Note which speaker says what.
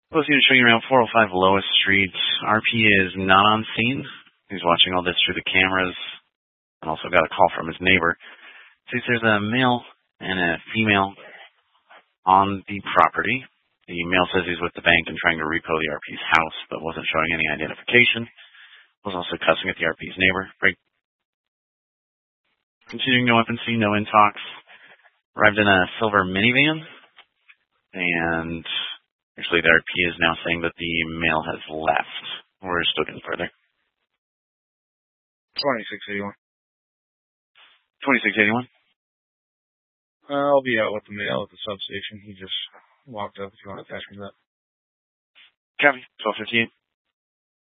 Speaker 1: Posting and showing around 405 Lois Street. RP is not on scene. He's watching all this through the cameras and also got a call from his neighbor. Sees there's a male and a female on the property. The male says he's with the bank and trying to repo the RP's house, but wasn't showing any identification. Was also cussing at the RP's neighbor. Continuing no weapon scene, no in-talks. Arrived in a silver minivan. And actually the RP is now saying that the male has left. We're still getting further.
Speaker 2: 2681.
Speaker 1: 2681?
Speaker 2: I'll be out with the male at the substation. He just walked up if you want to attach me to that.
Speaker 1: Copy. 1258.